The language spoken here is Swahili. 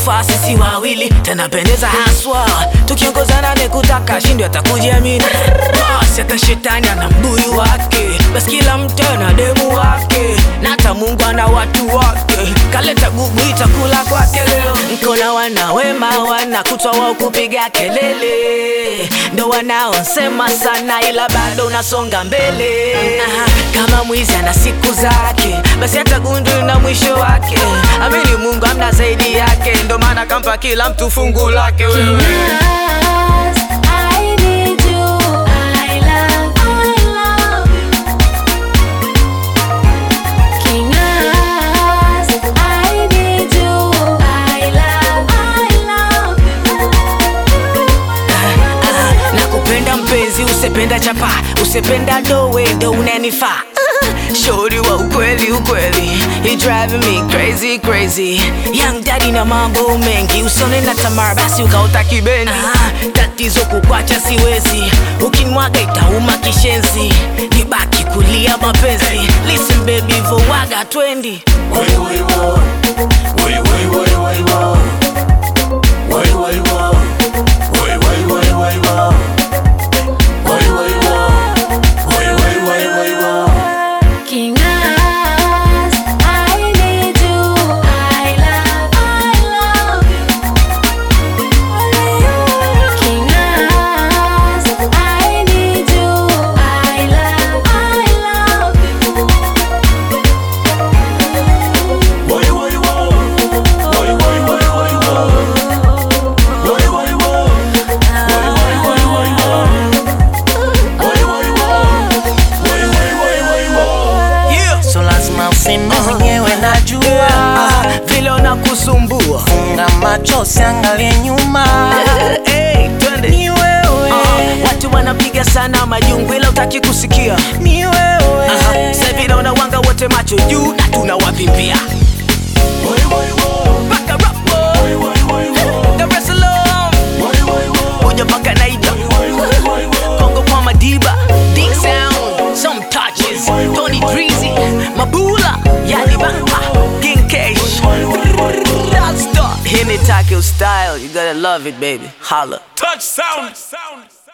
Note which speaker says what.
Speaker 1: inatufaa sisi wawili, tunapendeza haswa. Tukiongozana nikutaka shindi atakujiamini. Boss ya shetani ana mbuyu wake, basi kila mtu ana demu wake, na hata Mungu ana watu wake. Kaleta gugu itakula kwake leo. Nkona wana wema wanakutwa wao kupiga kelele, ndo wanaosema sana ila bado unasonga mbele. Kama mwizi ana siku zake, basi hata gundu na mwisho wake. Amini Mungu amna zaidi yake, ndo maana kampa kila mtu fungu lake wewe. Usipenda chapa, usipenda dowe, ndo unanifaa. Shorty wa ukweli ukweli, he driving me crazy crazy. Young daddy na mambo mengi, usone na Tamara basi ukaota kibeni. Tatizo kukwacha siwezi, ukinimwaga itauma kishenzi, nibaki kulia mapenzi. Listen baby vowaga 20.
Speaker 2: Woi woi wo, woi woi woi woi wo, woi woi wo, woi woi woi woi wo.
Speaker 3: Mwenyewe najua
Speaker 1: vile unakusumbua,
Speaker 3: funga macho siangalie nyuma.
Speaker 1: Twende
Speaker 3: ni wewe.
Speaker 1: Watu wanapiga sana majungu ila utaki kusikia.
Speaker 3: Ni wewe.
Speaker 1: Sasa vile unawanga wote macho juu na tunawapimpia. Baka rapo Dar es Salaam Uja baka naida Kongo kwa Madiba Dick Sound Some touches Tony Dreezy Mabula Yani Bamba King Cash That's the Hini Takeo style. You gotta love it baby. Holla.
Speaker 2: Touch sound.